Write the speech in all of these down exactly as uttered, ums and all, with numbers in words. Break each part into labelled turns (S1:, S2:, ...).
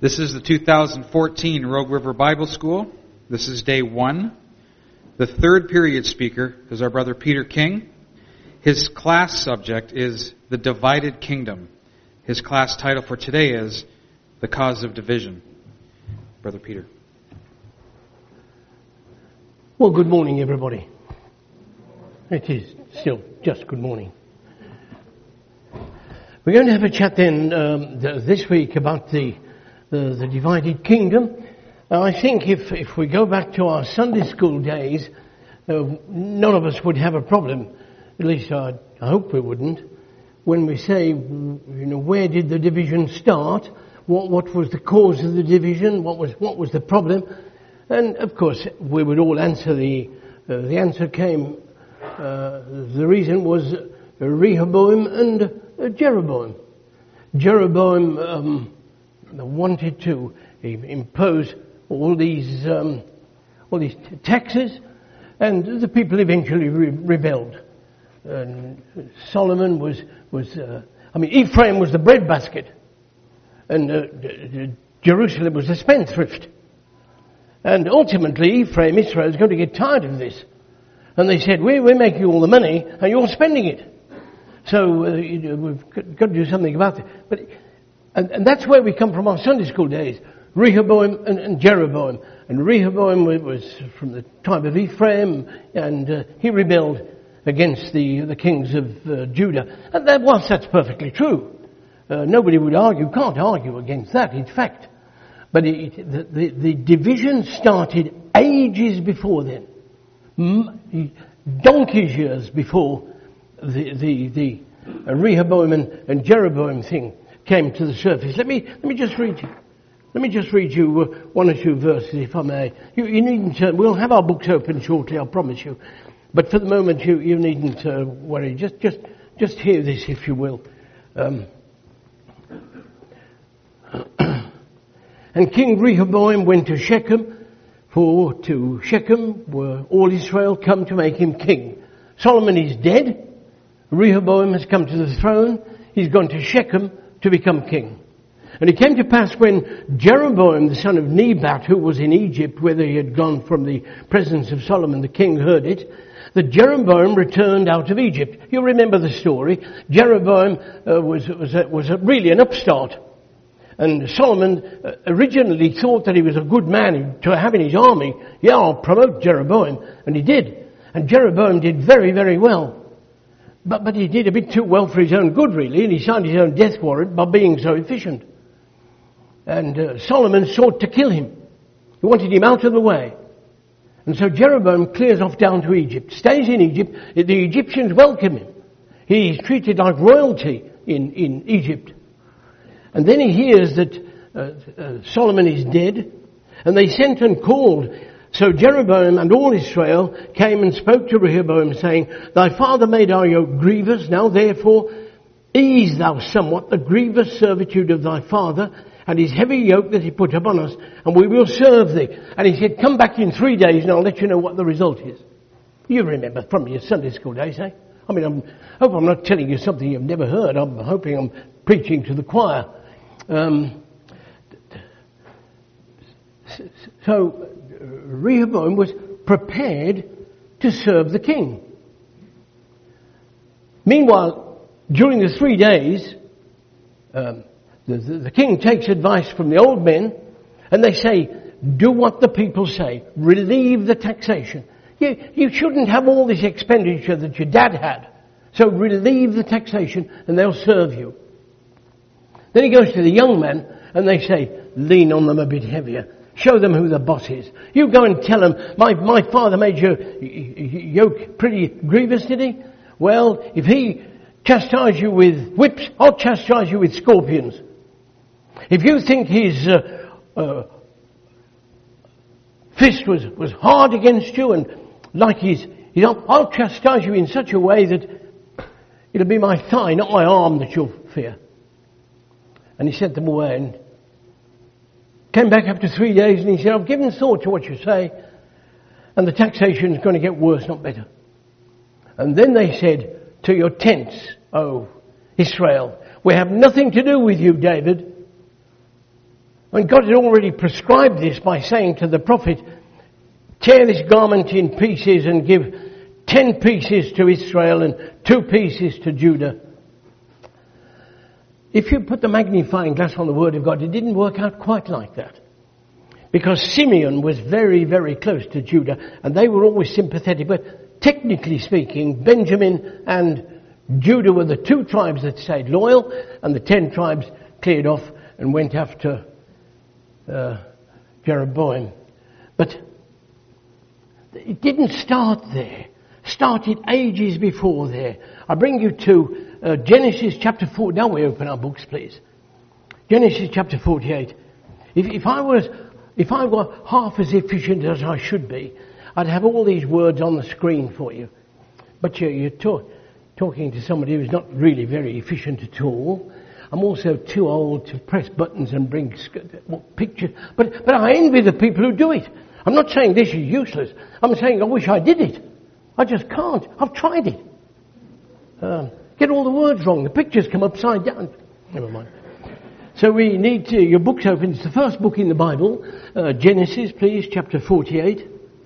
S1: This is the two thousand fourteen Rogue River Bible School. This is day one. The third period speaker is our brother Peter King. His class subject is the divided kingdom. His class title for today is the cause of division. Brother Peter.
S2: Well, good morning, everybody. It is still just good morning. We're going to have a chat then um, th- this week about the, the the divided kingdom. Now, I think if if we go back to our Sunday school days, uh, none of us would have a problem. At least I, I hope we wouldn't. When we say, you know, where did the division start? What what was the cause of the division? What was what was the problem? And of course, we would all answer the uh, the answer came. Uh, the reason was Rehoboam and uh, Jeroboam. Jeroboam um, wanted to impose all these um, all these t- taxes, and the people eventually re- rebelled. And Solomon was was uh, I mean Ephraim was the breadbasket, and uh, d- d- Jerusalem was the spendthrift. And ultimately, Ephraim, Israel, is going to get tired of this. And they said, we're, we're making all the money and you're spending it. So uh, you know, we've got to do something about it. But, and, and that's where we come from our Sunday school days. Rehoboam and, and Jeroboam. And Rehoboam was from the tribe of Ephraim, and uh, he rebelled against the, the kings of uh, Judah. And that, whilst that's perfectly true, uh, nobody would argue, can't argue against that, in fact. But it, the, the, the division started ages before then. Donkey's years before the the, the Rehoboam and, and Jeroboam thing came to the surface. Let me let me just read you. Let me just read you uh, one or two verses, if I may. You, you needn't. Uh, we'll have our books open shortly, I promise you. But for the moment, you you needn't uh, worry. Just just just hear this, if you will. Um, and King Rehoboam went to Shechem. For to Shechem were all Israel come to make him king. Solomon is dead. Rehoboam has come to the throne. He's gone to Shechem to become king. And it came to pass when Jeroboam, the son of Nebat, who was in Egypt, whither he had gone from the presence of Solomon, the king, heard it, that Jeroboam returned out of Egypt. You remember the story. Jeroboam uh, was was, a, was a, really an upstart. And Solomon originally thought that he was a good man to have in his army. Yeah, I'll promote Jeroboam. And he did. And Jeroboam did very, very well. But but he did a bit too well for his own good, really. And he signed his own death warrant by being so efficient. And uh, Solomon sought to kill him. He wanted him out of the way. And so Jeroboam clears off down to Egypt. Stays in Egypt. The Egyptians welcome him. He's treated like royalty in, in Egypt. And then he hears that uh, uh, Solomon is dead, and they sent and called. So Jeroboam and all Israel came and spoke to Rehoboam, saying, Thy father made our yoke grievous, now therefore ease thou somewhat the grievous servitude of thy father, and his heavy yoke that he put upon us, and we will serve thee. And he said, Come back in three days, and I'll let you know what the result is. You remember from your Sunday school days, eh? I mean, I hope I'm not telling you something you've never heard. I'm hoping I'm preaching to the choir. Um, so Rehoboam was prepared to serve the king. Meanwhile, during the three days, um, the, the, the king takes advice from the old men, and they say, do what the people say. Relieve the taxation. You, you shouldn't have all this expenditure that your dad had. So relieve the taxation, and they'll serve you. Then he goes to the young man, and they say, lean on them a bit heavier. Show them who the boss is. You go and tell them, my, my father made your yoke pretty grievous, did he? Well, if he chastised you with whips, I'll chastise you with scorpions. If you think his uh, uh, fist was, was hard against you, and like his, you know, I'll chastise you in such a way that it'll be my thigh, not my arm, that you'll fear. And he sent them away and came back after three days, and he said, I've given thought to what you say, and the taxation is going to get worse, not better. And then they said, to your tents, O Israel, we have nothing to do with you, David. And God had already prescribed this by saying to the prophet, tear this garment in pieces and give ten pieces to Israel and two pieces to Judah. If you put the magnifying glass on the Word of God, it didn't work out quite like that. Because Simeon was very, very close to Judah, and they were always sympathetic. But technically speaking, Benjamin and Judah were the two tribes that stayed loyal, and the ten tribes cleared off and went after uh, Jeroboam. But it didn't start there. Started ages before there. I bring you to uh, Genesis chapter four. Now we open our books, please. Genesis chapter forty-eight. If, if I was, if I were half as efficient as I should be, I'd have all these words on the screen for you. But you're, you're talk, talking to somebody who's not really very efficient at all. I'm also too old to press buttons and bring pictures. But, but I envy the people who do it. I'm not saying this is useless. I'm saying I wish I did it. I just can't. I've tried it. Um, get all the words wrong. The pictures come upside down. Never mind. So we need to, your book's open. It's the first book in the Bible. Uh, Genesis, please, chapter forty-eight.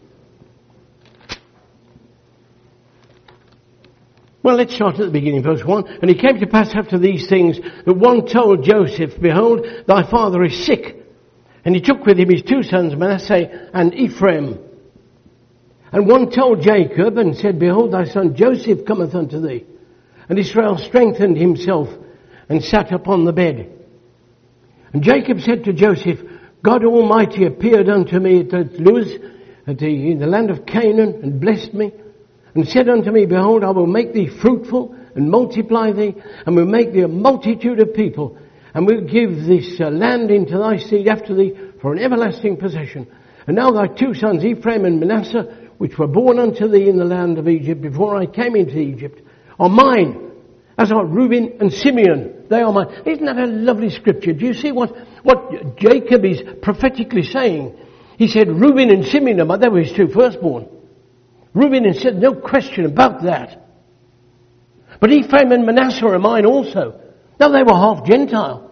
S2: Well, let's start at the beginning, verse one. And it came to pass after these things that one told Joseph, behold, thy father is sick. And he took with him his two sons, Manasseh and Ephraim. And one told Jacob and said, behold, thy son Joseph cometh unto thee. And Israel strengthened himself and sat upon the bed. And Jacob said to Joseph, God Almighty appeared unto me at Luz, at the, in the land of Canaan, and blessed me, and said unto me, behold, I will make thee fruitful and multiply thee, and will make thee a multitude of people, and will give this uh, land into thy seed after thee for an everlasting possession. And now thy two sons, Ephraim and Manasseh, which were born unto thee in the land of Egypt before I came into Egypt, are mine, as are Reuben and Simeon. They are mine. Isn't that a lovely scripture? Do you see what, what Jacob is prophetically saying? He said Reuben and Simeon are mine. They were his two firstborn. Reuben and Simeon, no question about that. But Ephraim and Manasseh are mine also. Now they were half Gentile.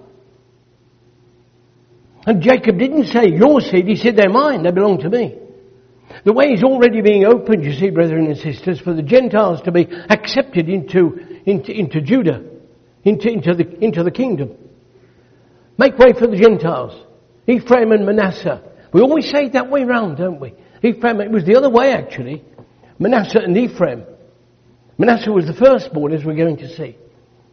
S2: And Jacob didn't say your seed, he said they're mine, they belong to me. The way is already being opened, you see, brethren and sisters, for the Gentiles to be accepted into, into, into Judah, into, into, the, into the kingdom. Make way for the Gentiles. Ephraim and Manasseh. We always say it that way round, don't we? Ephraim, it was the other way actually. Manasseh and Ephraim. Manasseh was the firstborn, as we're going to see.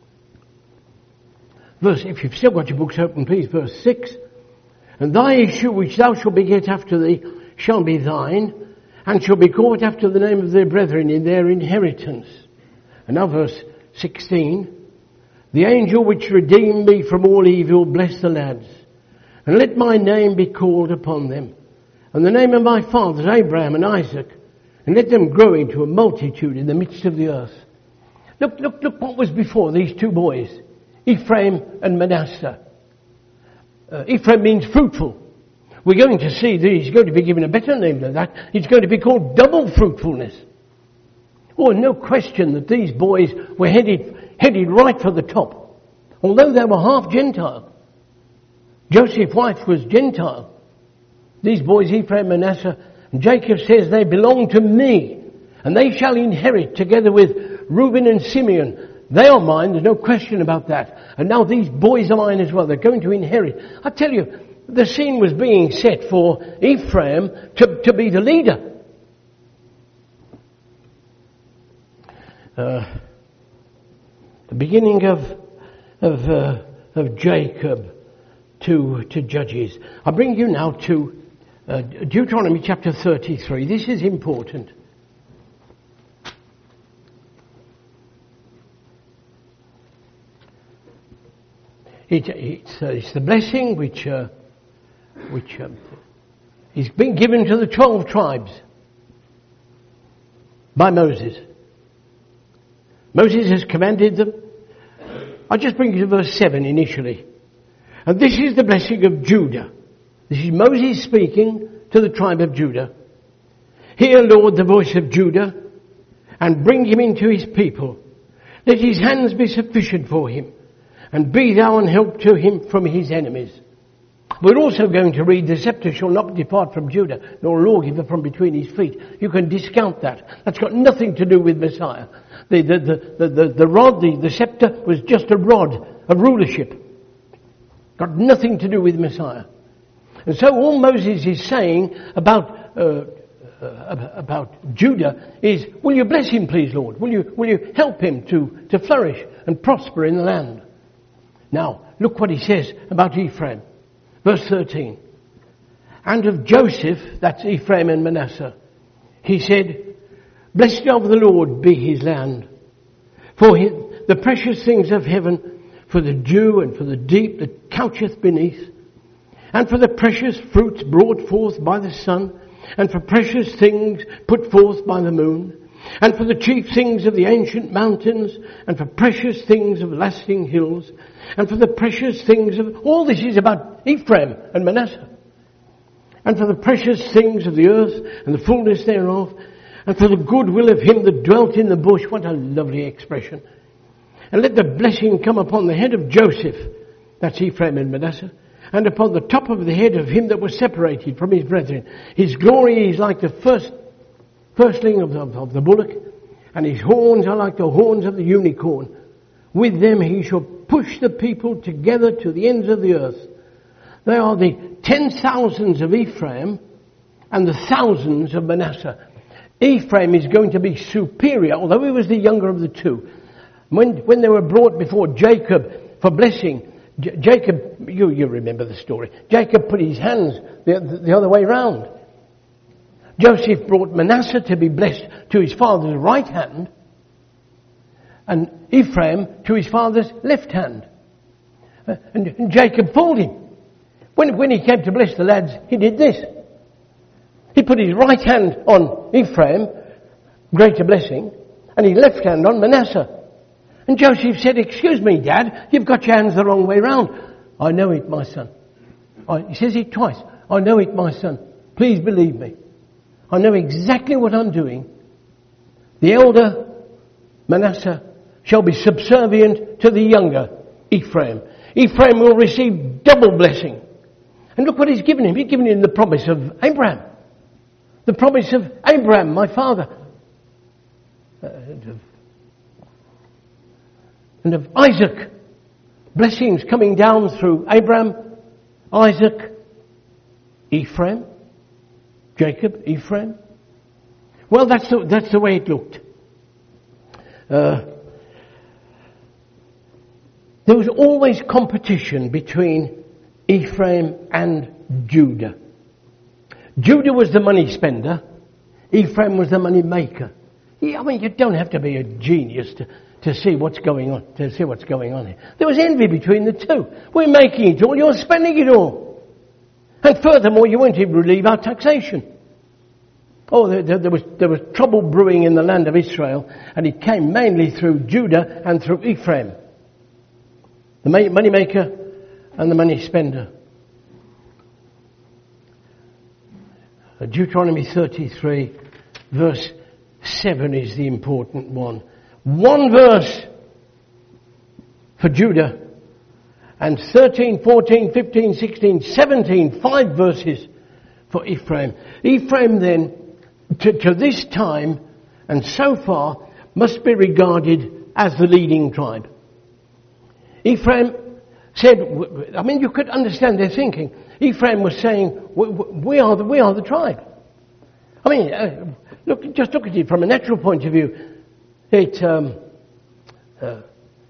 S2: Verse, if you've still got your books open, please, verse six. And thy issue which thou shalt beget after thee shall be thine, and shall be called after the name of their brethren in their inheritance. And now verse sixteen. The angel which redeemed me from all evil, bless the lads, and let my name be called upon them, and the name of my fathers Abraham and Isaac, and let them grow into a multitude in the midst of the earth. Look, look, look what was before these two boys, Ephraim and Manasseh. Uh, Ephraim means fruitful. We're going to see that he's going to be given a better name than that. It's going to be called double fruitfulness. Oh, no question that these boys were headed, headed right for the top. Although they were half Gentile. Joseph's wife was Gentile. These boys, Ephraim and Manasseh, and Jacob says they belong to me, and they shall inherit together with Reuben and Simeon. They are mine, there's no question about that. And now these boys are mine as well. They're going to inherit. I tell you, the scene was being set for Ephraim to, to be the leader. Uh, the beginning of of, uh, of Jacob to to Judges. I bring you now to uh, Deuteronomy chapter thirty-three. This is important. It, it's, uh, it's the blessing which uh, which um, is being given to the twelve tribes by Moses. Moses has commanded them. I'll just bring you to verse seven initially. And this is the blessing of Judah. This is Moses speaking to the tribe of Judah. Hear, Lord, the voice of Judah, and bring him into his people. Let his hands be sufficient for him, and be thou an help to him from his enemies. We're also going to read, the scepter shall not depart from Judah, nor a lawgiver from between his feet. You can discount that. That's got nothing to do with Messiah. The, the, the, the, the, the rod, the, the scepter was just a rod of rulership. Got nothing to do with Messiah. And so all Moses is saying about, uh, uh, about Judah is, will you bless him, please, Lord? Will you, will you help him to, to flourish and prosper in the land? Now, look what he says about Ephraim. Verse thirteen. And of Joseph, that's Ephraim and Manasseh, he said, blessed of the Lord be his land, for his, the precious things of heaven, for the dew and for the deep that coucheth beneath, and for the precious fruits brought forth by the sun, and for precious things put forth by the moon, and for the chief things of the ancient mountains, and for precious things of lasting hills, and for the precious things of... All this is about Ephraim and Manasseh. And for the precious things of the earth, and the fullness thereof, and for the goodwill of him that dwelt in the bush. What a lovely expression. And let the blessing come upon the head of Joseph, that's Ephraim and Manasseh, and upon the top of the head of him that was separated from his brethren. His glory is like the first firstling of the, of the bullock, and his horns are like the horns of the unicorn. With them he shall push the people together to the ends of the earth. They are the ten thousands of Ephraim and the thousands of Manasseh. Ephraim is going to be superior, although he was the younger of the two. When, when they were brought before Jacob for blessing, J- Jacob, you, you remember the story. Jacob put his hands the, the, the other way round. Joseph brought Manasseh to be blessed to his father's right hand, and Ephraim to his father's left hand. Uh, and, and Jacob fooled him. When, when he came to bless the lads, he did this. He put his right hand on Ephraim, greater blessing, and his left hand on Manasseh. And Joseph said, excuse me, Dad, you've got your hands the wrong way round. I know it, my son. I, he says it twice. I know it, my son. Please believe me. I know exactly what I'm doing. The elder, Manasseh, shall be subservient to the younger, Ephraim. Ephraim will receive double blessing. And look what he's given him. He's given him the promise of Abraham. The promise of Abraham, my father. Uh, and, of, and of Isaac. Blessings coming down through Abraham, Isaac, Ephraim, Jacob, Ephraim. Well, that's the, that's the way it looked. Uh, there was always competition between Ephraim and Judah. Judah was the money spender. Ephraim was the money maker. I mean, you don't have to be a genius to, to see what's going on, to see what's going on here. There was envy between the two. We're making it all, you're spending it all. And furthermore, you won't even relieve our taxation. Oh, there, there, there was there was trouble brewing in the land of Israel, and it came mainly through Judah and through Ephraim. The money maker and the money spender. Deuteronomy thirty-three, verse seven is the important one. One verse for Judah, and thirteen, fourteen, fifteen, sixteen, seventeen, five verses for Ephraim. Ephraim then, to, to this time and so far, must be regarded as the leading tribe. Ephraim said, I mean, you could understand their thinking. Ephraim was saying, we are the, we are the tribe. I mean, uh, look, just look at it from a natural point of view. It, um, uh,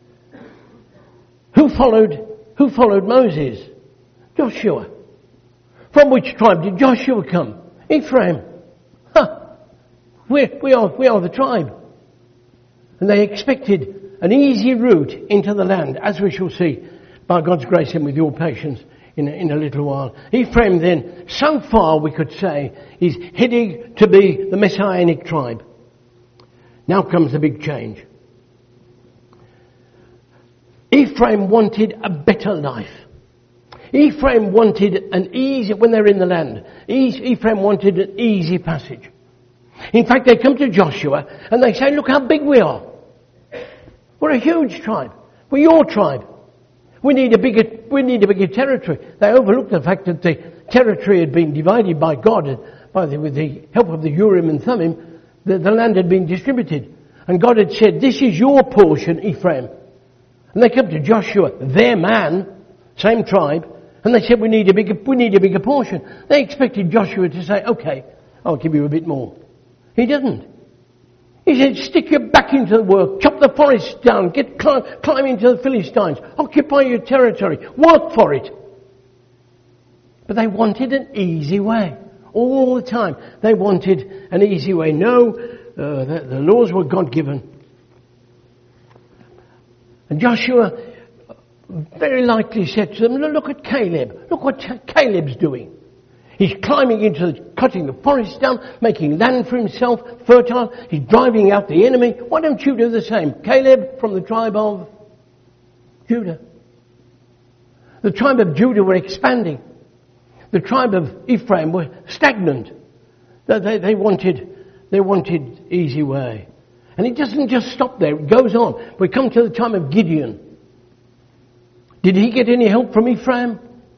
S2: who followed, who followed Moses? Joshua. From which tribe did Joshua come? Ephraim. Huh. We, we are, we are the tribe. And they expected an easy route into the land, as we shall see, by God's grace and with your patience in a, in a little while. Ephraim then, so far we could say, is heading to be the messianic tribe. Now comes the big change. Ephraim wanted a better life. Ephraim wanted an easy, when they're in the land, Ephraim wanted an easy passage. In fact, they come to Joshua and they say, look how big we are. We're a huge tribe. We're your tribe. We need a bigger, we need a bigger territory. They overlooked the fact that the territory had been divided by God, and by the, with the help of the Urim and Thummim, the, the land had been distributed. And God had said, this is your portion, Ephraim. And they come to Joshua, their man, same tribe, and they said, we need a bigger, we need a bigger portion. They expected Joshua to say, okay, I'll give you a bit more. He didn't. He said, stick your back into the work, chop the forest down, get climb, climb into the Philistines, occupy your territory, work for it. But they wanted an easy way. All the time, they wanted an easy way. No, uh, the, the laws were God-given. And Joshua very likely said to them, look at Caleb. Look what Caleb's doing. He's climbing into the, cutting the forest down, making land for himself, fertile. He's driving out the enemy. Why don't you do the same? Caleb from the tribe of Judah. The tribe of Judah were expanding. The tribe of Ephraim were stagnant. They, they, they wanted, they wanted easy way. And it doesn't just stop there. It goes on. We come to the time of Gideon. Did he get any help from Ephraim?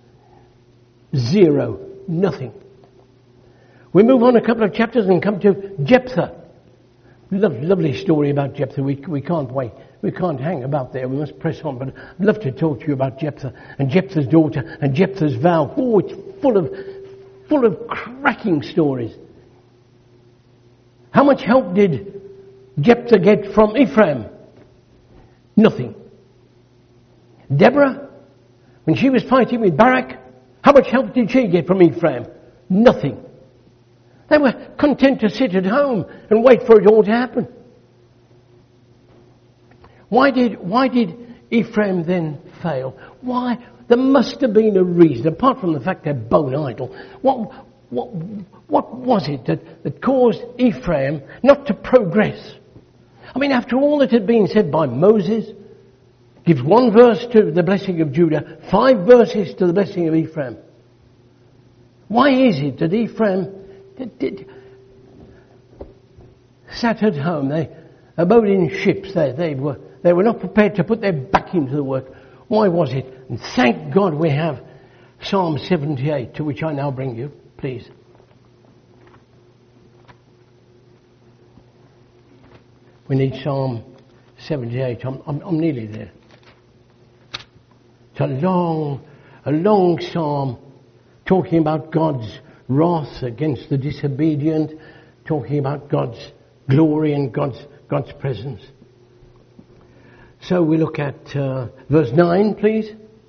S2: Zero. Nothing. We move on a couple of chapters and come to Jephthah. Lo- lovely story about Jephthah. We, we can't wait. We can't hang about there. We must press on. But I'd love to talk to you about Jephthah and Jephthah's daughter and Jephthah's vow. Oh, it's full of, full of cracking stories. How much help did Jephthah get from Ephraim? Nothing. Deborah, when she was fighting with Barak, how much help did she get from Ephraim? Nothing. They were content to sit at home and wait for it all to happen. Why did, why did Ephraim then fail? Why? There must have been a reason, apart from the fact they're bone idle. What, what, what was it that, that caused Ephraim not to progress? I mean, after all that had been said by Moses, gives one verse to the blessing of Judah, five verses to the blessing of Ephraim. Why is it that Ephraim did, did, sat at home? They abode in ships. They, they were they were not prepared to put their back into the work. Why was it? And thank God we have Psalm seventy-eight, to which I now bring you, please. We need Psalm seventy-eight. I'm, I'm, I'm nearly there. It's a long, a long psalm talking about God's wrath against the disobedient, talking about God's glory and God's, God's presence. So we look at uh, verse nine, please.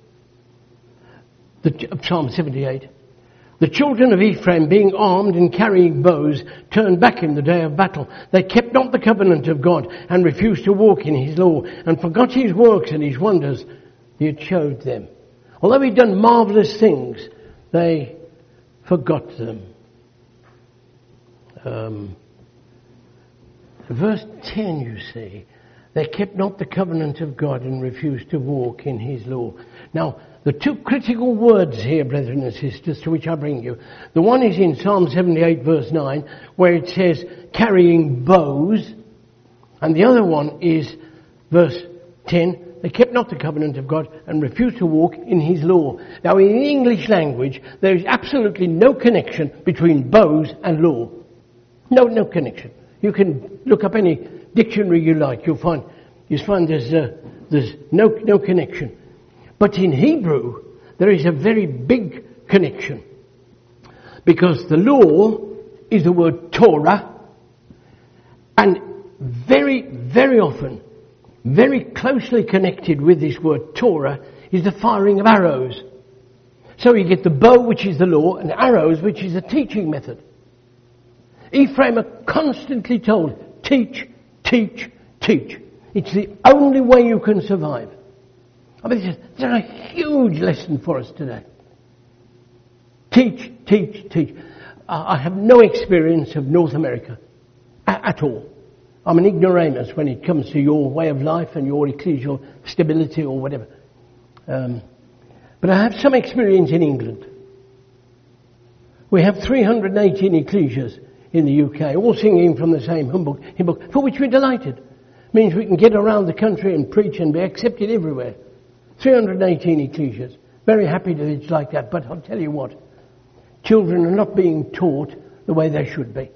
S2: The, Psalm seventy-eight. The children of Ephraim, being armed and carrying bows, turned back in the day of battle. They kept not the covenant of God and refused to walk in his law and forgot his works and his wonders he had showed them. Although he'd done marvelous things, they forgot them. Um, verse ten, you see, they kept not the covenant of God and refused to walk in his law. Now, the two critical words here, brethren and sisters, to which I bring you. The one is in Psalm seventy-eight verse nine, where it says, carrying bows. And the other one is verse ten, they kept not the covenant of God and refused to walk in his law. Now, in the English language, there is absolutely no connection between bows and law. No, no connection. You can look up any dictionary you like. You'll find, you'll find there's, uh, there's no, no connection. But in Hebrew, there is a very big connection. Because the law is the word Torah. And very, very often, very closely connected with this word Torah is the firing of arrows. So you get the bow, which is the law, and arrows, which is a teaching method. Ephraim are constantly told, teach, teach, teach. It's the only way you can survive. I mean, it's a huge lesson for us today. Teach, teach, teach. I have no experience of North America at all. I'm an ignoramus when it comes to your way of life and your ecclesial stability or whatever. Um, but I have some experience in England. We have three hundred eighteen ecclesias in the U K, all singing from the same hymn book, hymn book, for which we're delighted. It means we can get around the country and preach and be accepted everywhere. three hundred eighteen ecclesias. Very happy that it's like that. But I'll tell you what. Children are not being taught the way they should be.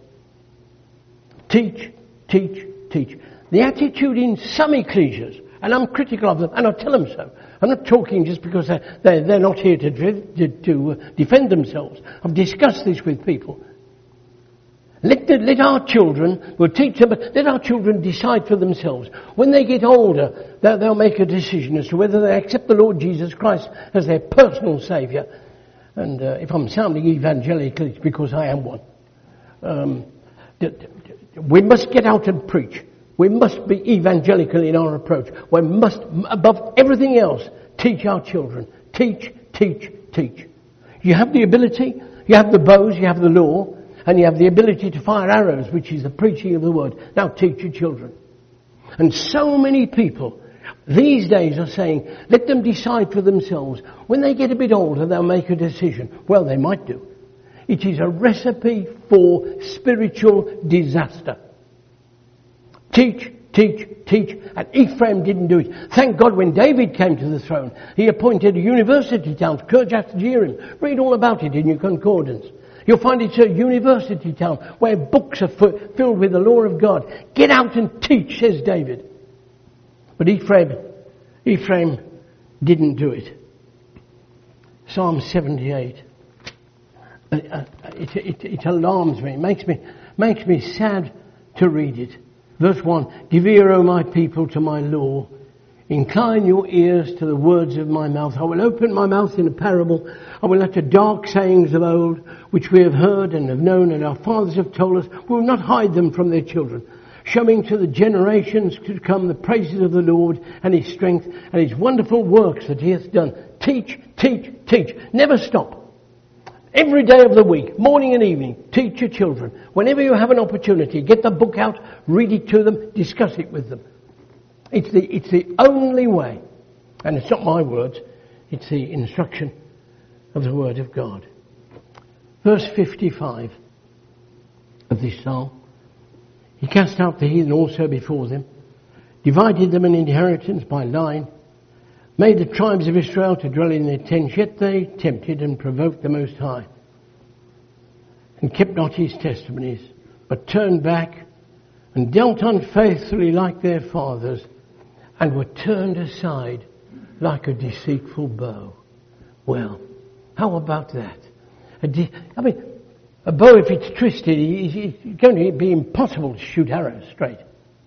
S2: Teach, teach, teach. The attitude in some ecclesias, and I'm critical of them, and I'll tell them so. I'm not talking just because they're, they're, they're not here to, to, to defend themselves. I've discussed this with people. Let, the, let our children, we'll teach them, but let our children decide for themselves. When they get older, they'll, they'll make a decision as to whether they accept the Lord Jesus Christ as their personal Saviour. And uh, if I'm sounding evangelical, it's because I am one. Um, we must get out and preach. We must be evangelical in our approach. We must, above everything else, teach our children. Teach, teach, teach. You have the ability, you have the bows, you have the law, and you have the ability to fire arrows, which is the preaching of the word. Now teach your children. And so many people these days are saying, let them decide for themselves. When they get a bit older, they'll make a decision. Well, they might do. It is a recipe for spiritual disaster. Teach, teach, teach. And Ephraim didn't do it. Thank God when David came to the throne, he appointed a university town, Kirjath Jearim. Read all about it in your concordance. You'll find it's a university town where books are f- filled with the law of God. Get out and teach, says David. But Ephraim, Ephraim didn't do it. Psalm seventy-eight. Uh, uh, it, it, it alarms me. It makes me, makes me sad to read it. Verse one, give ear, O my people, to my law. Incline your ears to the words of my mouth. I will open my mouth in a parable. I will utter dark sayings of old, which we have heard and have known, and our fathers have told us. We will not hide them from their children, showing to the generations to come the praises of the Lord and his strength and his wonderful works that he hath done. Teach, teach, teach. Never stop. Every day of the week, morning and evening, teach your children. Whenever you have an opportunity, get the book out, read it to them, discuss it with them. It's the, it's the only way. And it's not my words. It's the instruction of the Word of God. Verse fifty-five of this psalm. He cast out the heathen also before them, divided them an inheritance by line, made the tribes of Israel to dwell in their tents, yet they tempted and provoked the Most High, and kept not his testimonies, but turned back and dealt unfaithfully like their fathers, and were turned aside like a deceitful bow. Well, how about that? A de- I mean, a bow, if it's twisted, it's going to be impossible to shoot arrows straight.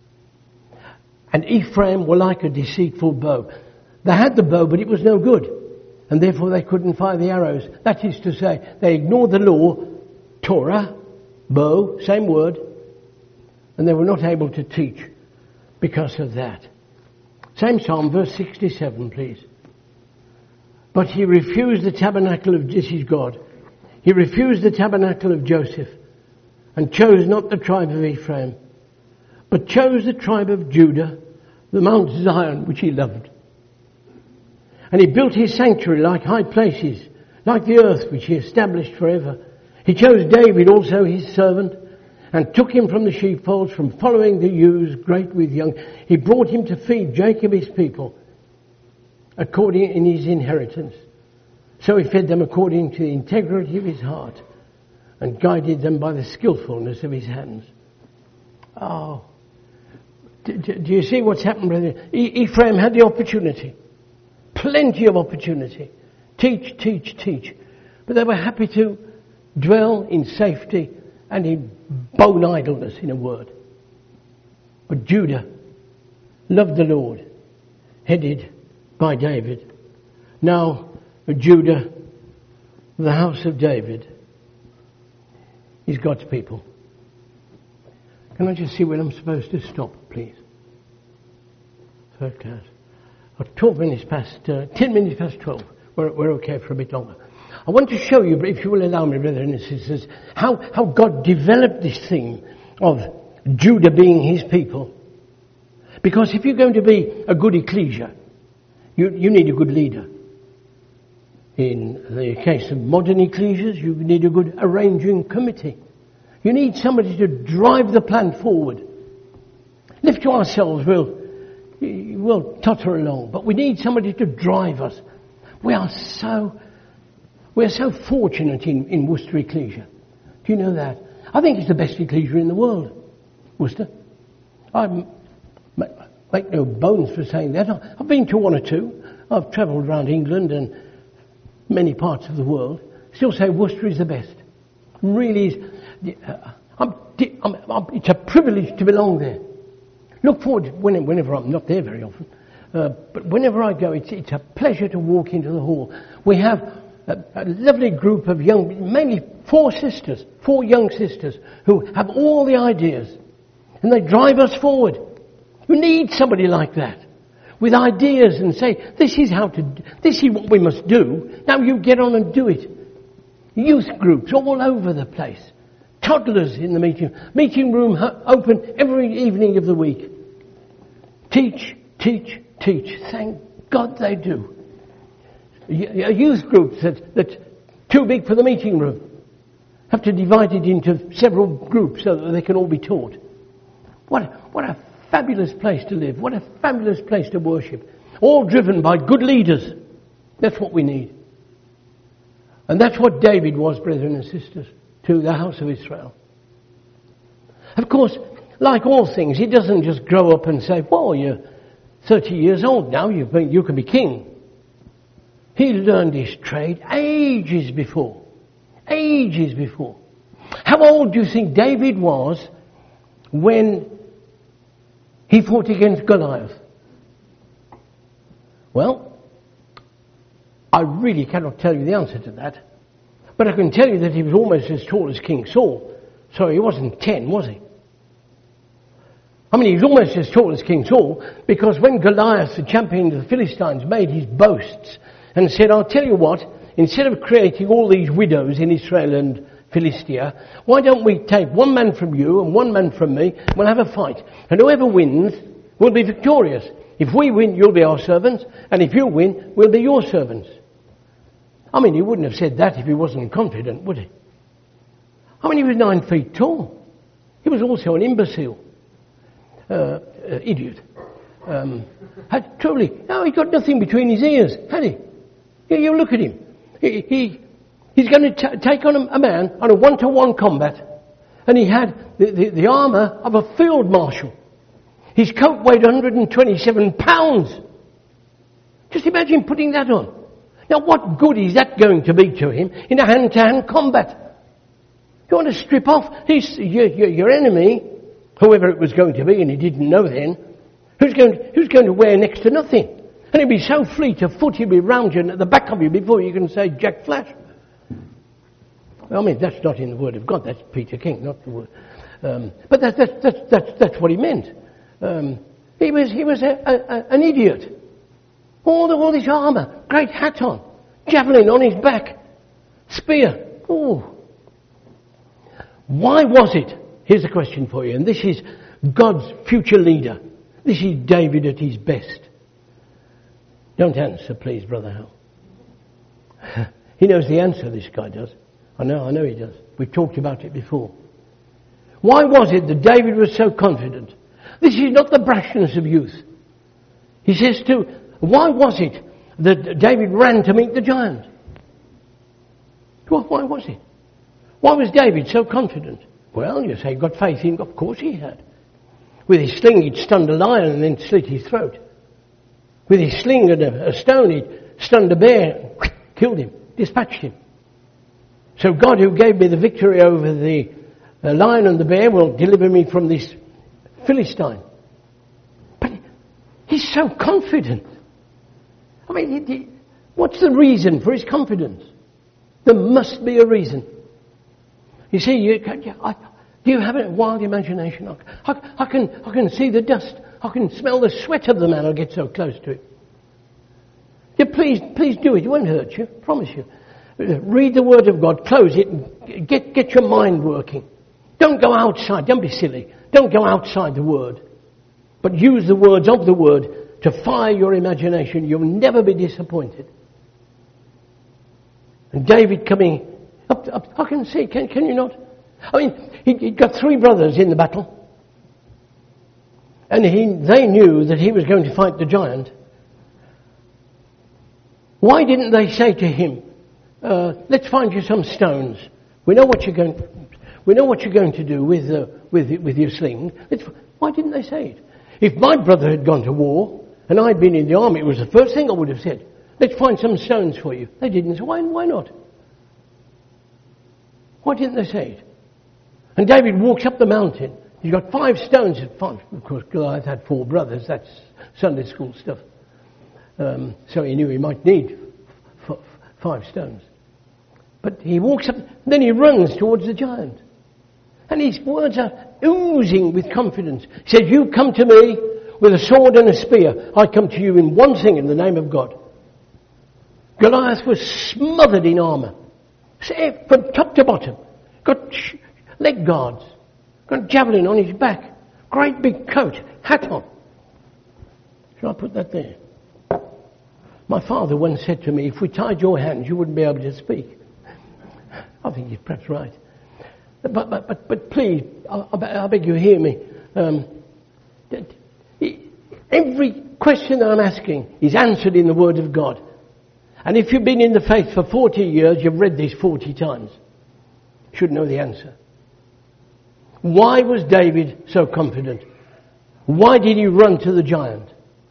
S2: And Ephraim were like a deceitful bow. They had the bow, but it was no good, and therefore they couldn't fire the arrows. That is to say, they ignored the law, Torah, bow, same word, and they were not able to teach because of that. Same psalm, verse sixty-seven, please. But he refused the tabernacle of, this is God, he refused the tabernacle of Joseph, and chose not the tribe of Ephraim, but chose the tribe of Judah, the Mount Zion, which he loved. And he built his sanctuary like high places, like the earth which he established forever. He chose David also his servant, and took him from the sheepfolds, from following the ewes, great with young. He brought him to feed Jacob his people, according in his inheritance. So he fed them according to the integrity of his heart, and guided them by the skillfulness of his hands. Oh, do, do you see what's happened, brethren? E- Ephraim had the opportunity. Plenty of opportunity. Teach, teach, teach. But they were happy to dwell in safety and in bone idleness, in a word. But Judah loved the Lord, headed by David. Now, Judah, the house of David, is God's people. Can I just see when I'm supposed to stop, please? Third class. twelve minutes past, uh, ten minutes past twelve. We're, we're okay for a bit longer. I want to show you, if you will allow me, brothers and sisters, how, how God developed this thing of Judah being his people. Because if you're going to be a good ecclesia, you, you need a good leader. In the case of modern ecclesias, you need a good arranging committee. You need somebody to drive the plan forward. Left to ourselves, we'll we'll totter along. But we need somebody to drive us. We are so, we're so fortunate in, in Worcester Ecclesia. Do you know that? I think it's the best ecclesia in the world, Worcester. I make no bones for saying that. I've been to one or two. I've travelled around England and many parts of the world. Still say Worcester is the best. Really is. I'm, I'm, I'm, it's a privilege to belong there. Look forward to when, whenever I'm not there very often, uh, but whenever I go, it's, it's a pleasure to walk into the hall. We have a, a lovely group of young, mainly four sisters, four young sisters who have all the ideas, and they drive us forward. You need somebody like that, with ideas and say, this is how to, this is what we must do. Now you get on and do it. Youth groups all over the place. Toddlers in the meeting meeting room open every evening of the week. Teach, teach, teach. Thank God they do. A youth group that, that's too big for the meeting room have to divide it into several groups so that they can all be taught. What, what a fabulous place to live. What a fabulous place to worship. All driven by good leaders. That's what we need. And that's what David was, brethren and sisters, to the house of Israel. Of course, like all things, he doesn't just grow up and say, well, you're thirty years old now, you you can be king. He learned his trade ages before. Ages before. How old do you think David was when he fought against Goliath? Well, I really cannot tell you the answer to that. But I can tell you that he was almost as tall as King Saul. So he wasn't ten, was he? I mean, he was almost as tall as King Saul, because when Goliath, the champion of the Philistines, made his boasts and said, I'll tell you what, instead of creating all these widows in Israel and Philistia, why don't we take one man from you and one man from me, and we'll have a fight. And whoever wins will be victorious. If we win, you'll be our servants, and if you win, we'll be your servants. I mean, he wouldn't have said that if he wasn't confident, would he? I mean, he was nine feet tall. He was also an imbecile. Uh, uh, idiot. Um, had truly, no, he got nothing between his ears, had he? You, you look at him. He, he He's going to t- take on a, a man on a one-to-one combat, and he had the, the, the armour of a field marshal. His coat weighed one hundred twenty-seven pounds. Just imagine putting that on. Now, what good is that going to be to him in a hand-to-hand combat? You want to strip off his, your, your, your enemy, whoever it was going to be, and he didn't know then, who's going to, who's going to wear next to nothing? And he'd be so fleet of foot, he'd be round you at the back of you before you can say Jack Flash. I mean, that's not in the Word of God. That's Peter King, not the Word. Um, but that's, that's, that's, that's, that's what he meant. Um, he was, he was a, a, an idiot. All, the, all this armour, great hat on, javelin on his back, spear. Oh. Why was it? Here's a question for you, and this is God's future leader. This is David at his best. Don't answer, please, Brother Hal. He knows the answer, this guy does. I know, I know he does. We've talked about it before. Why was it that David was so confident? This is not the brashness of youth. He says to, why was it that David ran to meet the giant? Well, why was it? Why was David so confident? Well, you say he got faith in God. Of course he had. With his sling he'd stunned a lion and then slit his throat. With his sling and a, a stone he'd stunned a bear, killed him, dispatched him. So God, who gave me the victory over the, the lion and the bear, will deliver me from this Philistine. But he's so confident. I mean, he, he, what's the reason for his confidence? There must be a reason. You see, you, I, do you have a wild imagination? I, I, I, can, I can see the dust. I can smell the sweat of the man. I get so close to it. Yeah, please, please do it. It won't hurt you. I promise you. Read the Word of God. Close it and get get your mind working. Don't go outside. Don't be silly. Don't go outside the Word. But use the words of the Word to fire your imagination. You'll never be disappointed. And David coming up, up I can see. Can, can you not? I mean, he, he'd got three brothers in the battle. and he, they knew that he was going to fight the giant, why didn't they say to him, uh, let's find you some stones. We know what you're going, we know what you're going to do with, uh, with, with your sling. Let's, why didn't they say it? If my brother had gone to war and I'd been in the army, it was the first thing I would have said. Let's find some stones for you. They didn't. So why, why not? Why didn't they say it? And David walks up the mountain. He's got five stones at five. Of course, Goliath had four brothers. That's Sunday school stuff. Um, so he knew he might need f- f- five stones. But he walks up, then he runs towards the giant. And his words are oozing with confidence. He says, you come to me with a sword and a spear. I come to you in one thing, in the name of God. Goliath was smothered in armour. From top to bottom. Got leg guards. Got a javelin on his back. Great big coat. Hat on. Shall I put that there? My father once said to me, if we tied your hands, you wouldn't be able to speak. I think he's perhaps right. But, but, but, but please, I, I beg you hear me. Um, every question that I'm asking is answered in the Word of God. And if you've been in the faith for forty years, you've read this forty times. You should know the answer. Why was David so confident? Why did he run to the giant?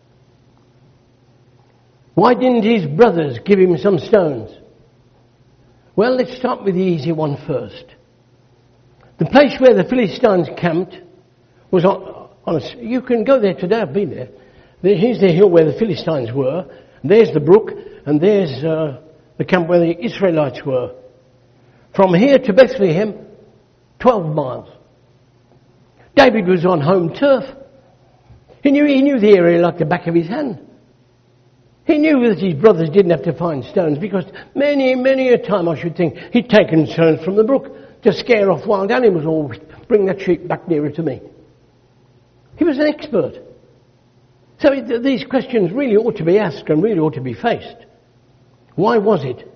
S2: Why didn't his brothers give him some stones? Well, let's start with the easy one first. The place where the Philistines camped was on, on a, you can go there today, I've been there. there. Here's the hill where the Philistines were. There's the brook, and there's uh, the camp where the Israelites were. From here to Bethlehem, twelve miles. David was on home turf. He knew, he knew the area like the back of his hand. He knew that his brothers didn't have to find stones because many, many a time, I should think, he'd taken stones from the brook to scare off wild animals or bring that sheep back nearer to me. He was an expert. So it, these questions really ought to be asked and really ought to be faced. Why was it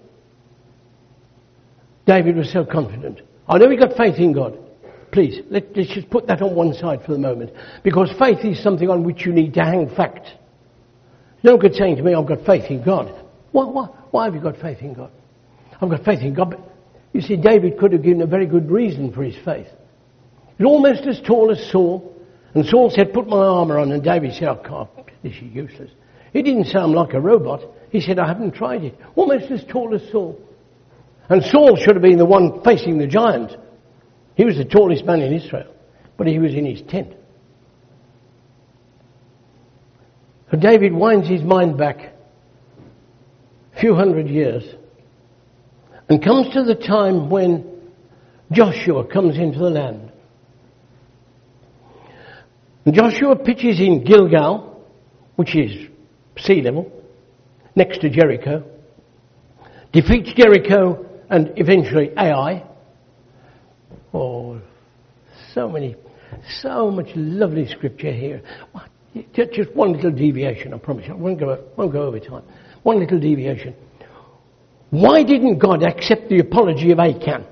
S2: David was so confident? I know he got faith in God. Please, let, let's just put that on one side for the moment. Because faith is something on which you need to hang facts. No good saying to me, I've got faith in God. Why, why, why have you got faith in God? I've got faith in God. But you see, David could have given a very good reason for his faith. He's almost as tall as Saul. And Saul said, put my armour on. And David said, I can't. This is useless. He didn't sound like a robot. He said, I haven't tried it. Almost as tall as Saul. And Saul should have been the one facing the giant. He was the tallest man in Israel. But he was in his tent. So David winds his mind back a few hundred years and comes to the time when Joshua comes into the land. And Joshua pitches in Gilgal, which is sea level, next to Jericho, defeats Jericho and eventually Ai. Oh, so many, so much lovely scripture here. Just one little deviation, I promise you. I won't go, won't go over time. One little deviation. Why didn't God accept the apology of Achan?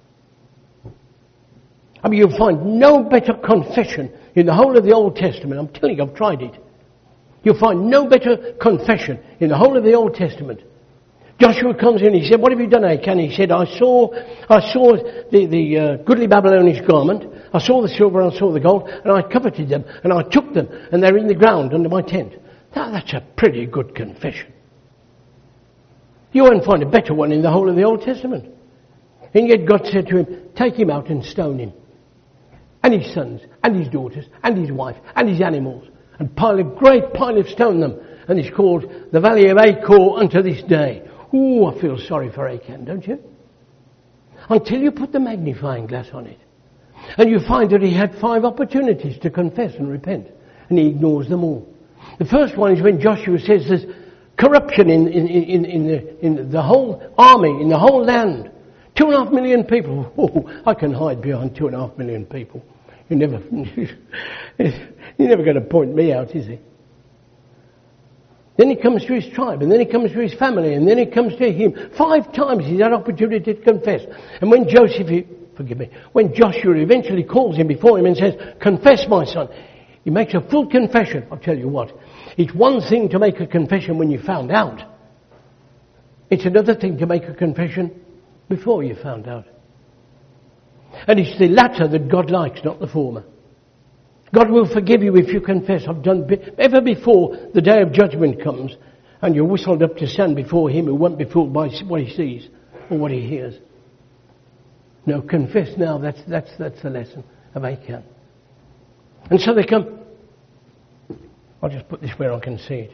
S2: I mean, you'll find no better confession in the whole of the Old Testament. I'm telling you, I've tried it. You'll find no better confession in the whole of the Old Testament. Joshua comes in, he said, what have you done, Achan? He said, I saw I saw the, the uh, goodly Babylonish garment, I saw the silver, I saw the gold, and I coveted them, and I took them, and they're in the ground under my tent. Now, that's a pretty good confession. You won't find a better one in the whole of the Old Testament. And yet God said to him, take him out and stone him. And his sons, and his daughters, and his wife, and his animals, and pile a great pile of stone them. And it's called the Valley of Achor unto this day. Ooh, I feel sorry for Achan, don't you? Until you put the magnifying glass on it. And you find that he had five opportunities to confess and repent. And he ignores them all. The first one is when Joshua says there's corruption in, in, in, in, the, in the whole army, in the whole land. Two and a half million people. Oh, I can hide behind two and a half million people. You're never, you're never going to point me out, is he? Then he comes to his tribe, and then he comes to his family, and then he comes to him. Five times he's had opportunity to confess. And when Joseph, forgive me, when Joshua eventually calls him before him and says, confess, my son, He makes a full confession. I'll tell you what. It's one thing to make a confession when you found out. It's another thing to make a confession before you found out. And it's the latter that God likes, not the former. God will forgive you if you confess. I've done be- ever before the day of judgment comes and you're whistled up to stand before him who won't be fooled by what he sees or what he hears. No, confess now. That's, that's, that's the lesson of Achan. And so they come. I'll just put this where I can see it.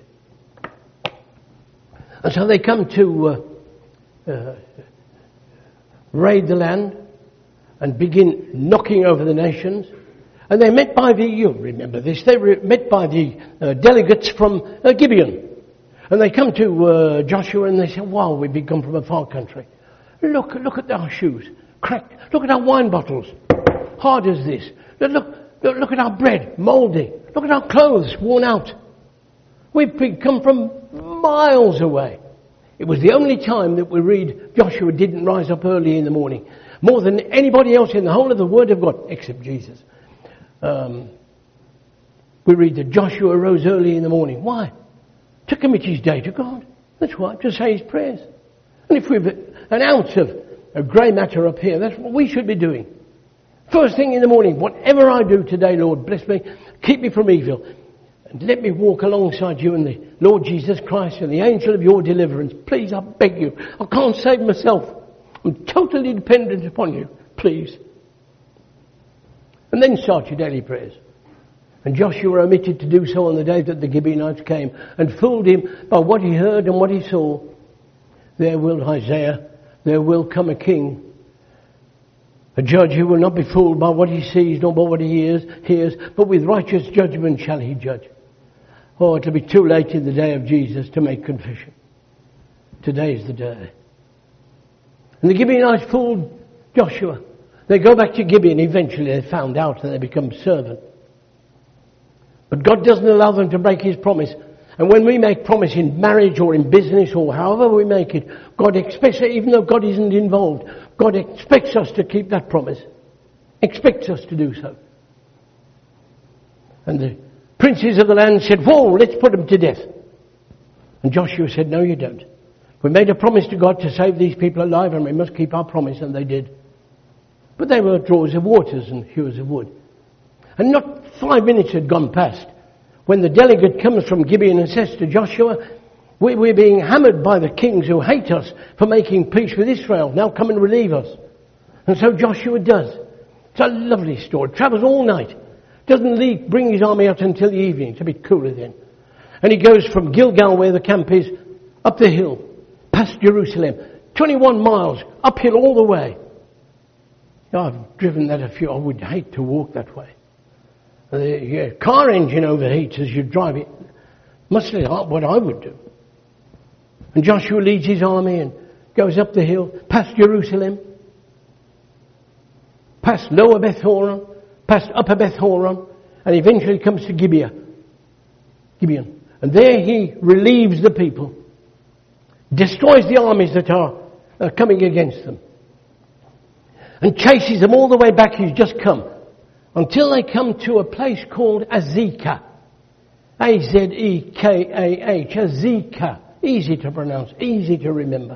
S2: And so they come to uh, uh, raid the land and begin knocking over the nations. And they're met by the, you'll remember this, they were met by the uh, delegates from uh, Gibeon. And they come to uh, Joshua and they say, wow, we've come from a far country. Look, look at our shoes, cracked. Look at our wine bottles, hard as this. Look, look, look at our bread, mouldy. Look at our clothes, worn out. We've come from miles away. It was the only time that we read Joshua didn't rise up early in the morning. More than anybody else in the whole of the Word of God, except Jesus. Um, we read that Joshua rose early in the morning. Why? To commit his day to God. That's why, to say his prayers. And if we've an ounce of a grey matter up here, that's what we should be doing. First thing in the morning, whatever I do today, Lord, bless me, keep me from evil. And let me walk alongside you and the Lord Jesus Christ and the angel of your deliverance. Please, I beg you. I can't save myself. I'm totally dependent upon you. Please. And then start your daily prayers. And Joshua omitted to do so on the day that the Gibeonites came and fooled him by what he heard and what he saw. There will, Isaiah, there will come a king. A judge who will not be fooled by what he sees nor by what he hears, hears, but with righteous judgment shall he judge. Oh, it'll be too late in the day of Jesus to make confession. Today is the day. And the Gibeonites fooled Joshua. They go back to Gibeon. Eventually they found out and they become servant. But God doesn't allow them to break his promise. And when we make promise in marriage or in business or however we make it, God expects it, even though God isn't involved, God expects us to keep that promise. Expects us to do so. And the princes of the land said, whoa, let's put them to death. And Joshua said, no, you don't. We made a promise to God to save these people alive and we must keep our promise, and they did. But they were drawers of waters and hewers of wood. And not five minutes had gone past when the delegate comes from Gibeon and says to Joshua, we, we're being hammered by the kings who hate us for making peace with Israel. Now come and relieve us. And so Joshua does. It's a lovely story. Travels all night. Doesn't leave, bring his army out until the evening. It's a bit cooler then. And he goes from Gilgal, where the camp is, up the hill, past Jerusalem. twenty-one miles, uphill all the way. I've driven that a few. I would hate to walk that way. The yeah, car engine overheats as you drive it. Must be what I would do. And Joshua leads his army and goes up the hill, past Jerusalem, past Lower Beth Horon, past Upper Beth Horon, and eventually comes to Gibeah, Gibeon. And there he relieves the people, destroys the armies that are uh, coming against them, and chases them all the way back he's just come, until they come to a place called Azekah. A Z E K A H, Azekah. Easy to pronounce, easy to remember.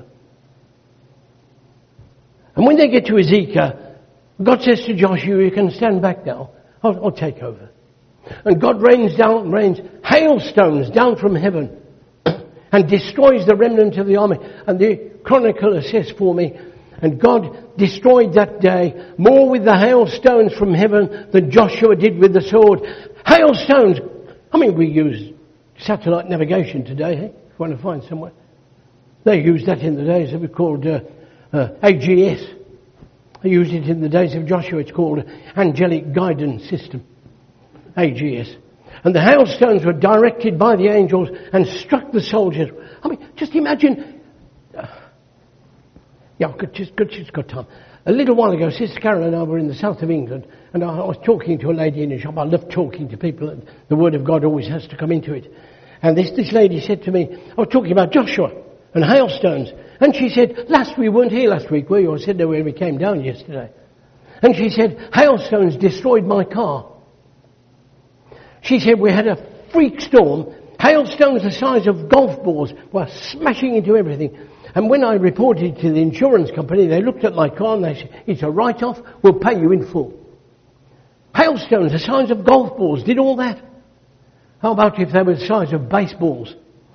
S2: And when they get to Azekah, God says to Joshua, you can stand back now. I'll, I'll take over. And God rains down, rains hailstones down from heaven and destroys the remnant of the army. And the chronicler says for me, and God destroyed that day more with the hailstones from heaven than Joshua did with the sword. Hailstones! I mean, we use satellite navigation today, eh? If you want to find somewhere. They used that in the days that were called uh, uh, A G S. They used it in the days of Joshua. It's called Angelic Guidance System. A G S. And the hailstones were directed by the angels and struck the soldiers. I mean, just imagine... Uh, Yeah, I've just, just got time. A little while ago, Sister Carol and I were in the south of England, and I, I was talking to a lady in a shop. I love talking to people, and the Word of God always has to come into it. And this, this lady said to me, I was talking about Joshua and hailstones. And she said, last we weren't here last week, were you? I said, no, we came down yesterday. And she said, hailstones destroyed my car. She said we had a freak storm. Hailstones the size of golf balls were smashing into everything. And when I reported to the insurance company, they looked at my car and they said, it's a write-off, we'll pay you in full. Hailstones the size of golf balls did all that. How about if they were the size of baseballs?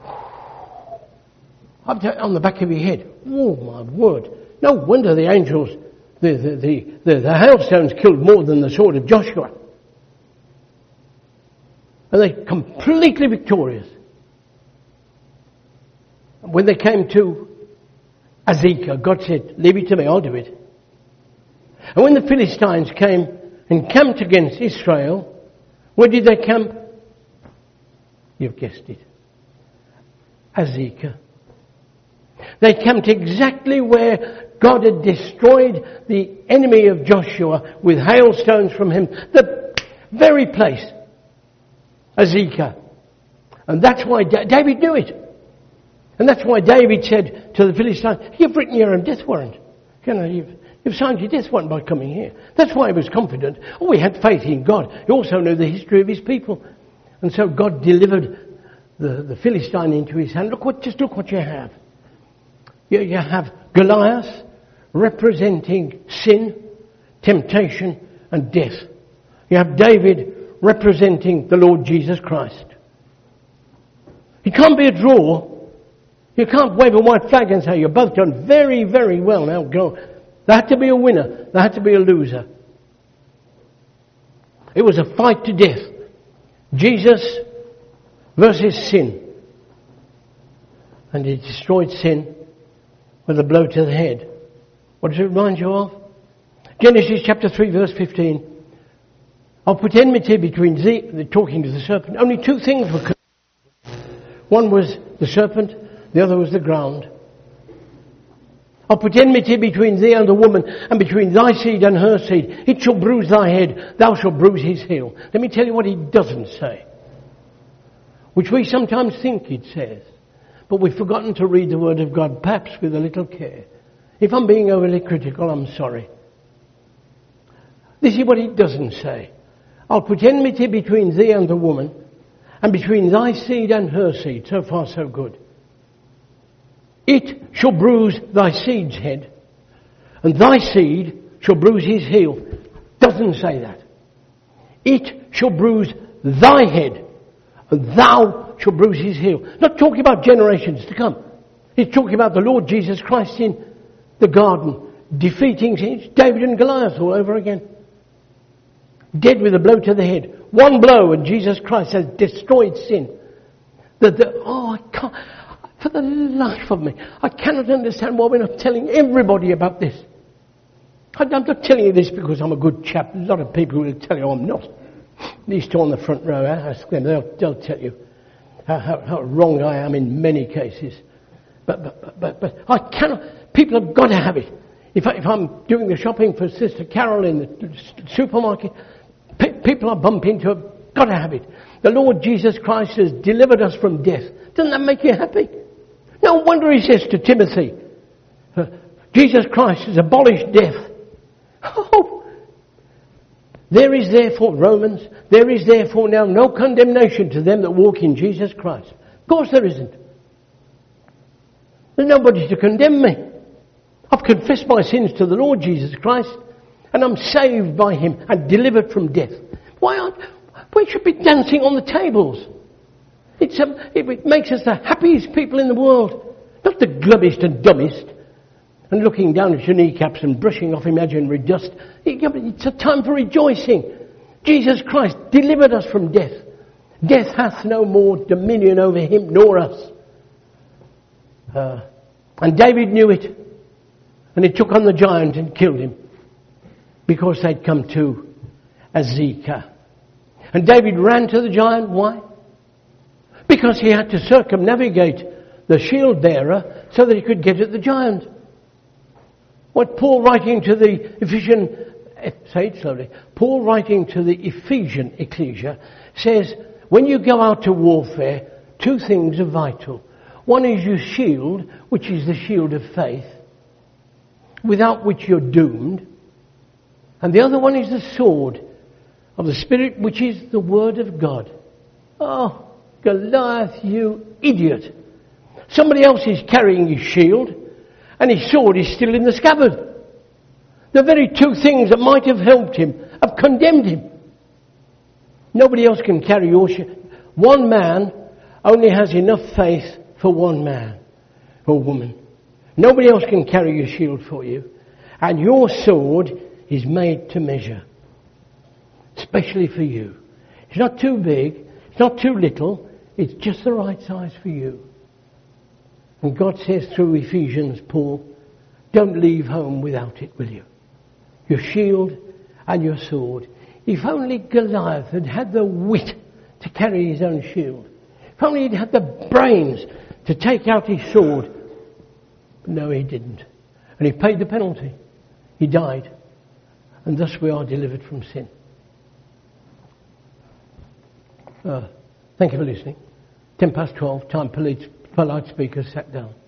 S2: Up to, on the back of your head. Oh my word. No wonder the angels, the, the, the, the, the hailstones killed more than the sword of Joshua. And they're completely victorious. When they came to Azekah, God said, leave it to me, I'll do it. And when the Philistines came and camped against Israel, where did they camp? You've guessed it. Azekah. They camped exactly where God had destroyed the enemy of Joshua with hailstones from him. The very place. Azekah. And that's why da- David knew it. And that's why David said to the Philistines, you've written your own death warrant. You know, you've, you've signed your death warrant by coming here. That's why he was confident. Oh, he had faith in God. He also knew the history of his people. And so God delivered the, the Philistine into his hand. Look what, just look what you have. You, you have Goliath representing sin, temptation, and death. You have David representing the Lord Jesus Christ. It can't be a draw. You can't wave a white flag and say, you're both done very, very well. Now go. There had to be a winner. There had to be a loser. It was a fight to death. Jesus versus sin. And he destroyed sin with a blow to the head. What does it remind you of? Genesis chapter three verse fifteen. I'll put enmity between thee, they're talking to the serpent. Only two things were. One was the serpent, the other was the ground. I'll put enmity between thee and the woman, and between thy seed and her seed. It shall bruise thy head, thou shalt bruise his heel. Let me tell you what he doesn't say. Which we sometimes think it says. But we've forgotten to read the word of God, perhaps with a little care. If I'm being overly critical, I'm sorry. This is what he doesn't say. I'll put enmity between thee and the woman, and between thy seed and her seed. So far, so good. It shall bruise thy seed's head, and thy seed shall bruise his heel. Doesn't say that. It shall bruise thy head, and thou shalt bruise his heel. Not talking about generations to come. He's talking about the Lord Jesus Christ in the garden, defeating David and Goliath all over again. Dead with a blow to the head. One blow and Jesus Christ has destroyed sin. The, the, oh, I can't, for the life of me, I cannot understand why we're not telling everybody about this. I'm not telling you this because I'm a good chap. A lot of people will tell you I'm not. These two on the front row, ask them, they'll, they'll tell you how, how, how wrong I am in many cases. But, but, but, but I cannot, people have got to have it. If, I, if I'm doing the shopping for Sister Carol in the supermarket, people I bump into have got to have it. The Lord Jesus Christ has delivered us from death. Doesn't that make you happy? No wonder he says to Timothy, uh, Jesus Christ has abolished death. Oh, there is therefore, Romans, there is therefore now no condemnation to them that walk in Jesus Christ. Of course there isn't. There's nobody to condemn me. I've confessed my sins to the Lord Jesus Christ, and I'm saved by him and delivered from death. Why aren't we should be dancing on the tables? It's um, it makes us the happiest people in the world, not the glubbest and dumbest, and looking down at your kneecaps and brushing off imaginary dust. It's a time for rejoicing. Jesus Christ delivered us from death. Death hath no more dominion over him nor us. Uh, and David knew it. And he took on the giant and killed him. Because they'd come to Azekah. And David ran to the giant. Why? Because he had to circumnavigate the shield bearer so that he could get at the giant. What Paul writing to the Ephesian, say it slowly, Paul writing to the Ephesian ecclesia says, when you go out to warfare, two things are vital. One is your shield, which is the shield of faith, without which you're doomed. And the other one is the sword of the Spirit, which is the Word of God. Oh, Goliath, you idiot. Somebody else is carrying his shield and his sword is still in the scabbard. The very two things that might have helped him have condemned him. Nobody else can carry your shield. One man only has enough faith for one man or woman. Nobody else can carry your shield for you. And your sword is made to measure. Especially for you. It's not too big. It's not too little. It's just the right size for you. And God says through Ephesians, Paul, don't leave home without it, will you? Your shield and your sword. If only Goliath had had the wit to carry his own shield. If only he'd had the brains to take out his sword. But no, he didn't. And he paid the penalty. He died. And thus we are delivered from sin. Uh, thank you for listening. Ten past twelve, time polite, polite speakers sat down.